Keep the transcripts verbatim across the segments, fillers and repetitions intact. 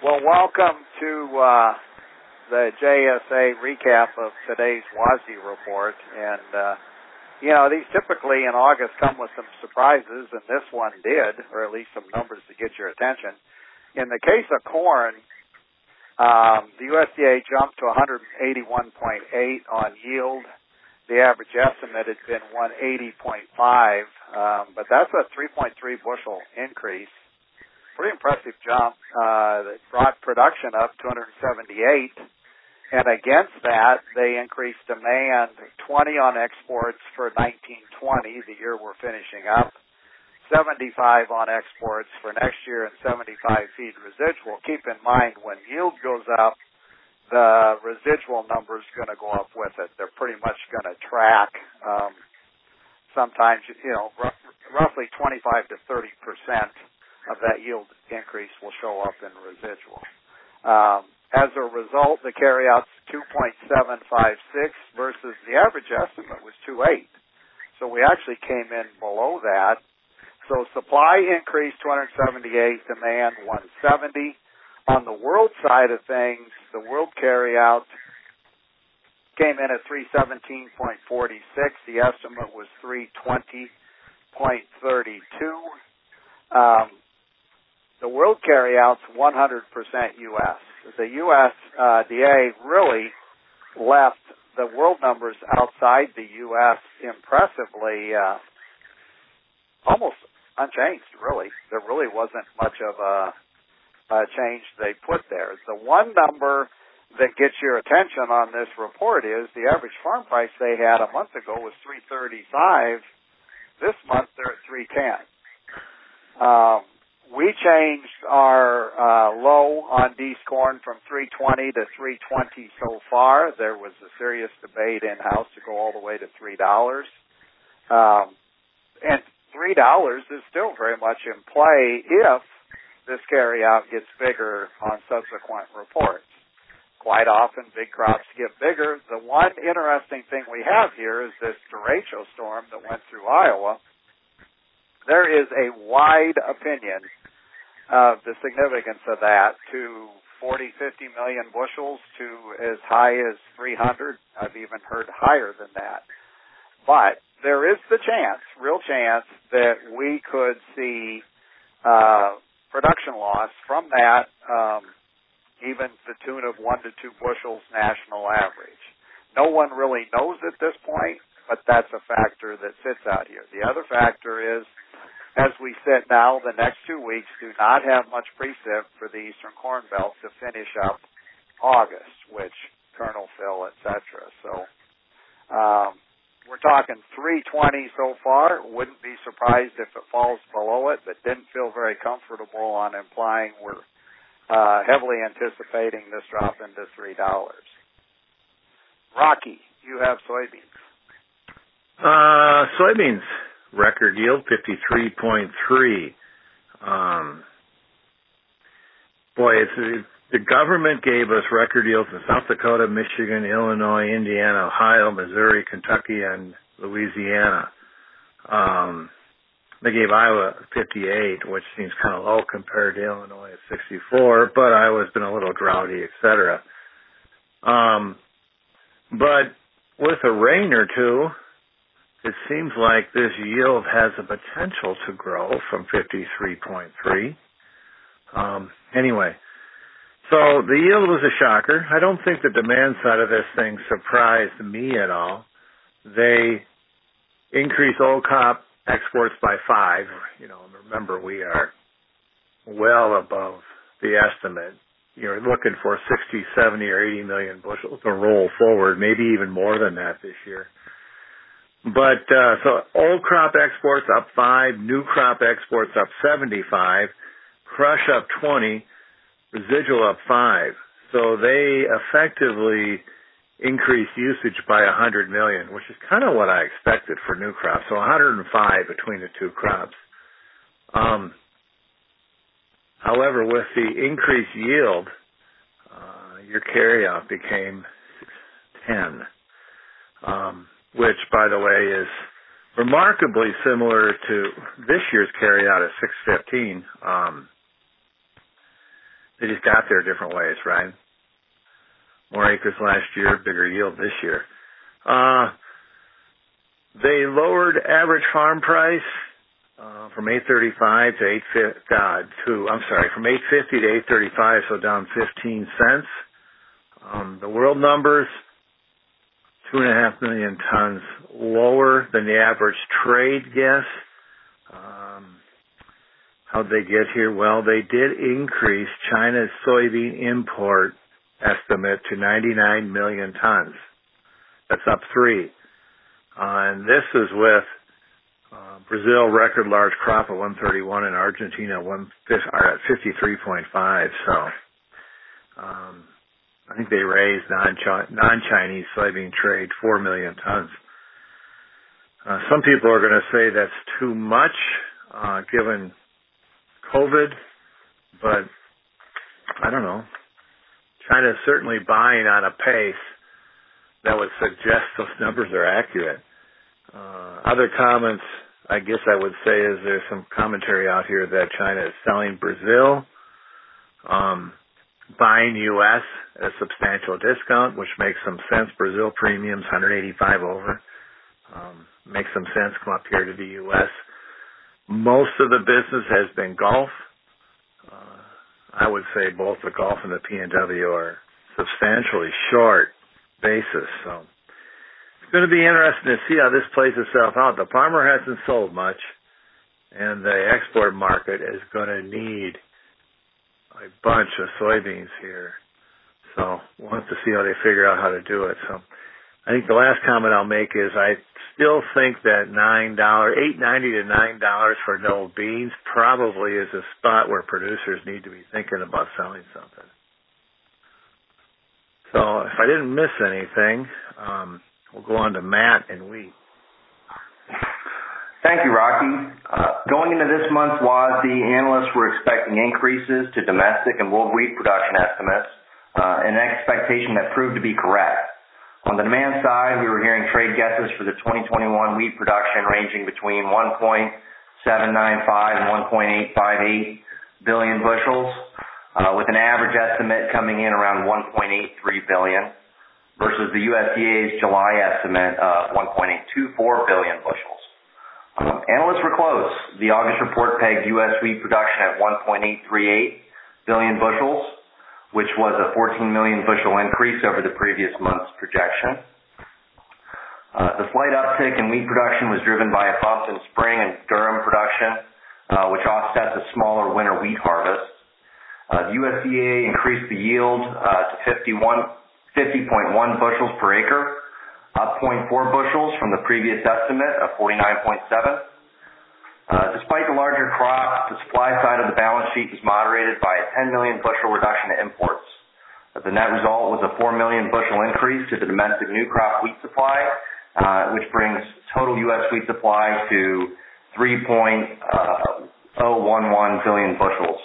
Well, welcome to uh, the J S A recap of today's W A S D report. And, uh, you know, these typically in August come with some surprises, and this one did, or at least some numbers to get your attention. In the case of corn, um, the U S D A jumped to one eighty-one point eight on yield. The average estimate had been one eighty point five, um, but that's a three point three bushel increase. Pretty impressive jump. Uh, that brought production up two hundred seventy-eight, and against that, they increased demand twenty on exports for nineteen twenty, the year we're finishing up, seventy-five on exports for next year, and seventy-five feed residual. Keep in mind, when yield goes up, the residual number is going to go up with it. They're pretty much going to track. Um, sometimes, you know, r- roughly twenty-five to thirty percent of that yield increase will show up in residual. Um, as a result, the carryout's two point seven five six versus the average estimate was two point eight. So we actually came in below that. So supply increased two hundred seventy-eight, demand one seventy. On the world side of things, the world carryout came in at three seventeen point four six. The estimate was three twenty point three two. Um, the world carryout's one hundred percent U S. The U S uh, D A really left the world numbers outside the U S impressively uh, almost unchanged, really. There really wasn't much of a Uh, change they put there. The one number that gets your attention on this report is the average farm price they had a month ago was three thirty-five. This month they're at three ten. Um, we changed our uh, low on D's corn from three twenty to three twenty so far. There was a serious debate in-house to go all the way to three dollars. Um, and three dollars is still very much in play if this carryout gets bigger on subsequent reports. Quite often, big crops get bigger. The one interesting thing we have here is this derecho storm that went through Iowa. There is a wide opinion of the significance of that to forty, fifty million bushels to as high as three hundred. I've even heard higher than that. But there is the chance, real chance, that we could see uh, production loss from that, um, even to the tune of one to two bushels national average. No one really knows at this point, but that's a factor that sits out here. The other factor is, as we sit now, the next two weeks do not have much precip for the Eastern Corn Belt to finish up August, which kernel fill, et cetera. So um, we're talking three twenty so far. Wouldn't be surprised if it falls below it, but didn't feel very comfortable on implying we're uh, heavily anticipating this drop into three dollars. Rocky, you have soybeans. Uh, soybeans, record yield fifty-three point three. Um, boy, it's, it, the government gave us record yields in South Dakota, Michigan, Illinois, Indiana, Ohio, Missouri, Kentucky, and Louisiana. Um, they gave Iowa fifty-eight, which seems kind of low compared to Illinois at sixty-four, but Iowa's been a little droughty, et cetera. Um, but with a rain or two, it seems like this yield has the potential to grow from fifty-three point three. Um, anyway, so the yield was a shocker. I don't think the demand side of this thing surprised me at all. They increased old crop exports by five. You know, remember, we are well above the estimate. You're looking for sixty, seventy, or eighty million bushels to roll forward, maybe even more than that this year. But, uh, so old crop exports up five, new crop exports up seventy-five, crush up twenty, residual up five. So they effectively increased usage by one hundred million, which is kind of what I expected for new crops. So one hundred five between the two crops. Um, however, with the increased yield, uh, your carryout became ten. Um, which, by the way, is remarkably similar to this year's carryout at six fifteen. Um, They just got there different ways, right? More acres last year, bigger yield this year. Uh, they lowered average farm price uh, from eight thirty-five to eight fifty. Uh, to I'm sorry, from eight fifty to eight thirty-five, so down fifteen cents. Um, the world numbers, two and a half million tons lower than the average trade guess. Um, how'd they get here? Well, they did increase China's soybean import estimate to ninety-nine million tons. That's up three. Uh, and this is with uh, Brazil record large crop at one thirty-one and Argentina one are at fifty-three point five. So um, I think they raised non-Chinese soybean trade four million tons. Uh, some people are going to say that's too much uh, given COVID, but I don't know. China is certainly buying on a pace that would suggest those numbers are accurate. Uh, other comments, I guess I would say, is there's some commentary out here that China is selling Brazil, um, buying U S at a substantial discount, which makes some sense. Brazil premiums one eighty-five over. Um, makes some sense. Come up here to the U S. Most of the business has been Gulf. Uh, I would say both the Gulf and the P N W are substantially short basis. So it's going to be interesting to see how this plays itself out. The farmer hasn't sold much, and the export market is going to need a bunch of soybeans here. So we'll have to see how they figure out how to do it. So I think the last comment I'll make is I still think that nine dollars, eight ninety to nine dollars for no beans probably is a spot where producers need to be thinking about selling something. So if I didn't miss anything, um, we'll go on to Matt and wheat. Thank you, Rocky. Uh, going into this month's W A S D, analysts were expecting increases to domestic and world wheat production estimates, uh, an expectation that proved to be correct. On the demand side, we were hearing trade guesses for the twenty twenty-one wheat production ranging between one point seven nine five and one point eight five eight billion bushels, uh, with an average estimate coming in around one point eight three billion versus the U S D A's July estimate of one point eight two four billion bushels. Um, analysts were close. The August report pegged U S wheat production at one point eight three eight billion bushels, which was a fourteen million bushel increase over the previous month's projection. Uh, the slight uptick in wheat production was driven by a bump in spring and durum production, uh, which offsets a smaller winter wheat harvest. Uh, the U S D A increased the yield uh, to fifty point one bushels per acre, up zero point four bushels from the previous estimate of forty-nine point seven. Uh, despite the larger crop, the supply side of the balance sheet was moderated by a ten million bushel reduction in imports. The net result was a four million bushel increase to the domestic new crop wheat supply, uh, which brings total U S wheat supply to three point zero one one billion bushels.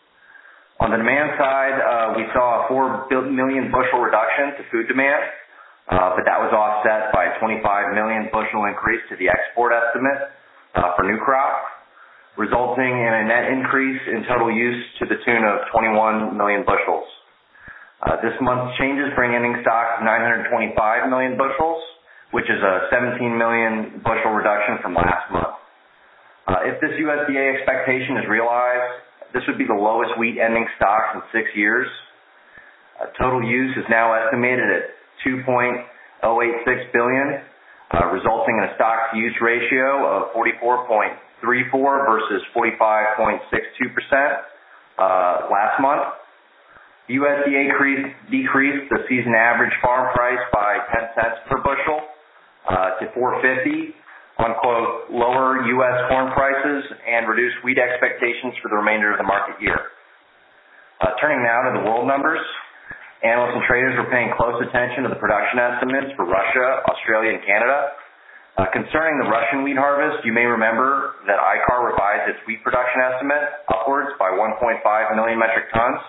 On the demand side, uh, we saw a four million bushel reduction to food demand, uh, but that was offset by a twenty-five million bushel increase to the export estimate Uh, for new crop, resulting in a net increase in total use to the tune of twenty-one million bushels. Uh, this month's changes bring ending stock to nine hundred twenty-five million bushels, which is a seventeen million bushel reduction from last month. Uh, if this U S D A expectation is realized, this would be the lowest wheat ending stock in six years. Uh, total use is now estimated at two point zero eight six billion. Uh, resulting in a stock-to-use ratio of forty-four point three four versus forty-five point six two percent uh, last month. The U S D A decreased, decreased the season average farm price by ten cents per bushel uh, to four fifty on, quote, lower U S corn prices and reduced wheat expectations for the remainder of the market year. Uh, turning now to the world numbers. Analysts and traders were paying close attention to the production estimates for Russia, Australia, and Canada. Uh, concerning the Russian wheat harvest, you may remember that I C A R revised its wheat production estimate upwards by one point five million metric tons.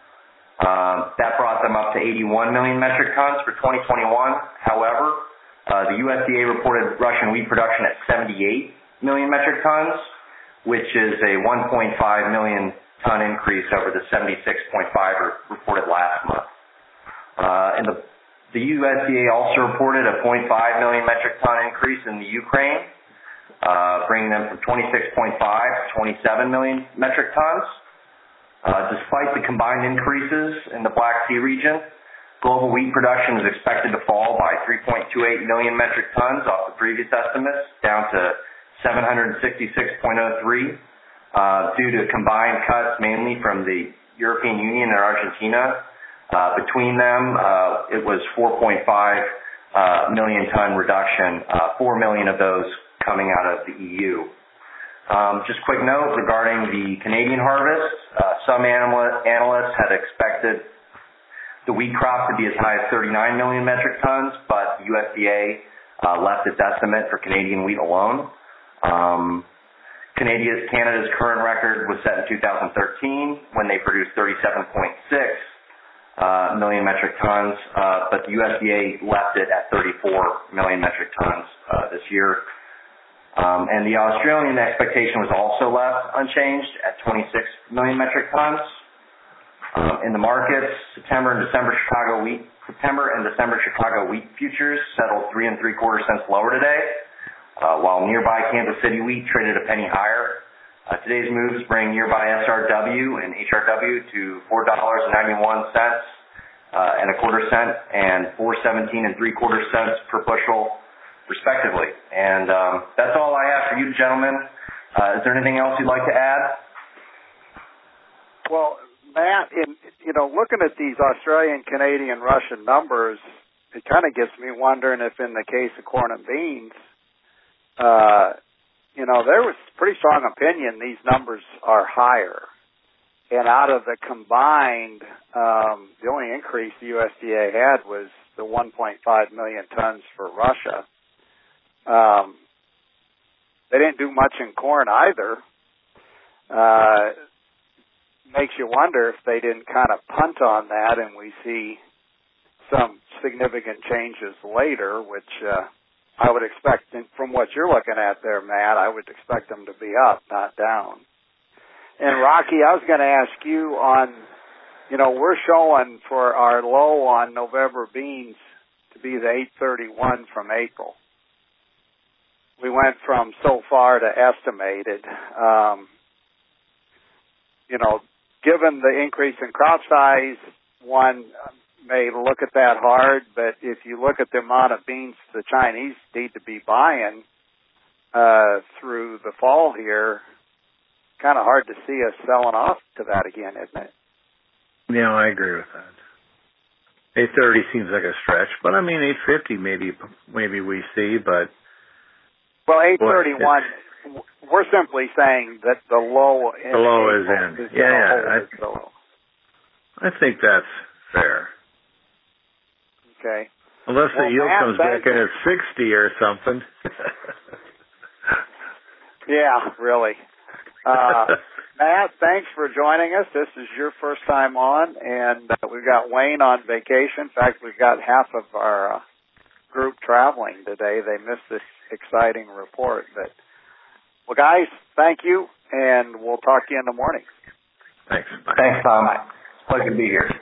Um, that brought them up to eighty-one million metric tons for twenty twenty-one. However, uh, the U S D A reported Russian wheat production at seventy-eight million metric tons, which is a one point five million ton increase over the seventy-six point five reported last month. Uh, and the, the U S D A also reported a zero point five million metric ton increase in the Ukraine, uh, bringing them from twenty-six point five to twenty-seven million metric tons. Uh, despite the combined increases in the Black Sea region, global wheat production is expected to fall by three point two eight million metric tons off the previous estimates, down to seven hundred sixty-six point oh three, uh, due to combined cuts mainly from the European Union and Argentina. Uh, between them, uh, it was four point five uh, million ton reduction, uh, four million of those coming out of the E U. Um, just quick note regarding the Canadian harvest. Uh, some animal, analysts had expected the wheat crop to be as high as thirty-nine million metric tons, but the U S D A uh, left its estimate for Canadian wheat alone. Um, Canada's, Canada's current record was set in two thousand thirteen when they produced thirty-seven point six uh, million metric tons, uh, but the U S D A left it at thirty-four million metric tons uh, this year. Um, and the Australian expectation was also left unchanged at twenty-six million metric tons. Um, in the markets, September and December Chicago wheat, September and December Chicago wheat futures settled three and three quarter cents lower today, uh, while nearby Kansas City wheat traded a penny higher. Uh, today's moves bring nearby S R W and H R W to four dollars and ninety-one cents uh, and a quarter cent and four seventeen and three quarter cents per bushel, respectively. And um, that's all I have for you, gentlemen. Uh, is there anything else you'd like to add? Well, Matt, in, you know, looking at these Australian, Canadian, Russian numbers, it kind of gets me wondering if in the case of corn and beans, uh, you know, there was pretty strong opinion these numbers are higher. And out of the combined, um, the only increase the U S D A had was the one point five million tons for Russia. Um, they didn't do much in corn either. Uh, makes you wonder if they didn't kind of punt on that and we see some significant changes later, which uh, I would expect, from what you're looking at there, Matt, I would expect them to be up, not down. And Rocky, I was going to ask you on, you know, we're showing for our low on November beans to be the eight thirty-one from April. We went from so far to estimated. Um, you know, given the increase in crop size, one may look at that hard, but if you look at the amount of beans the Chinese need to be buying uh, through the fall here, kind of hard to see us selling off to that again, isn't it? Yeah, I agree with that. eight thirty seems like a stretch, but I mean eight fifty maybe maybe we see, but well, eight thirty-one. We're simply saying that the low in the low is in. Is yeah, yeah. I, the low. I think that's fair. Okay. Unless well, the yield Matt, comes back in at sixty or something. Yeah, really. Uh, Matt, thanks for joining us. This is your first time on, and uh, we've got Wayne on vacation. In fact, we've got half of our uh, group traveling today. They missed this exciting report. But, well, guys, thank you, and we'll talk to you in the morning. Thanks. Bye. Thanks, Tom. It's a pleasure to be here.